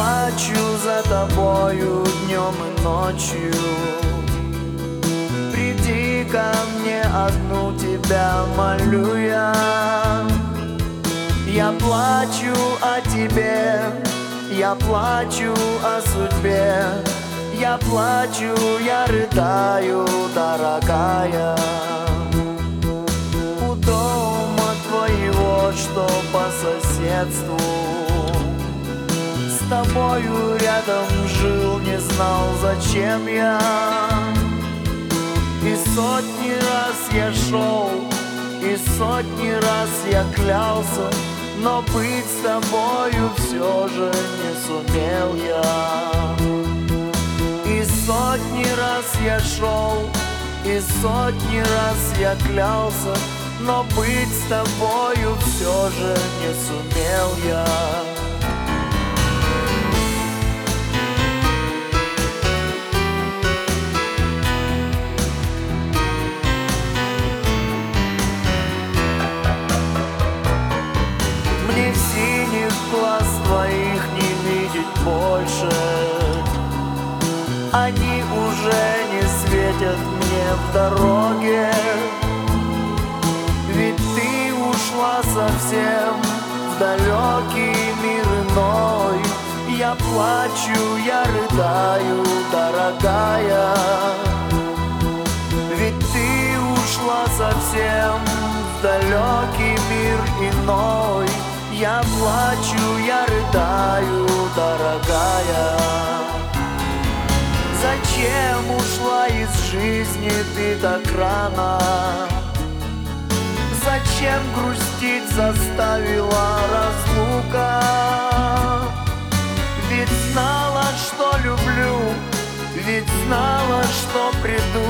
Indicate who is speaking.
Speaker 1: плачу за тобою днем и ночью. Приди ко мне, одну тебя молю я. Я плачу о тебе, я плачу о судьбе. Я плачу, я рыдаю, дорогая. У дома твоего, что по соседству, с тобою рядом жил, не знал, зачем я. И сотни раз я шел, и сотни раз я клялся, но быть с тобою все же не сумел я. И сотни раз я шел, и сотни раз я клялся, но быть с тобою все же не сумел я. Мне синих глаз твоих не видеть больше. Они уже не светят мне в дороге. Ведь ты ушла совсем в далекий мир иной. Я плачу, я рыдаю, дорогая. Ведь ты ушла совсем в далекий мир иной. Я плачу, я рыдаю, дорогая. Зачем ушла из жизни ты так рано? Зачем грустить заставила разлука? Ведь знала, что люблю, ведь знала, что приду.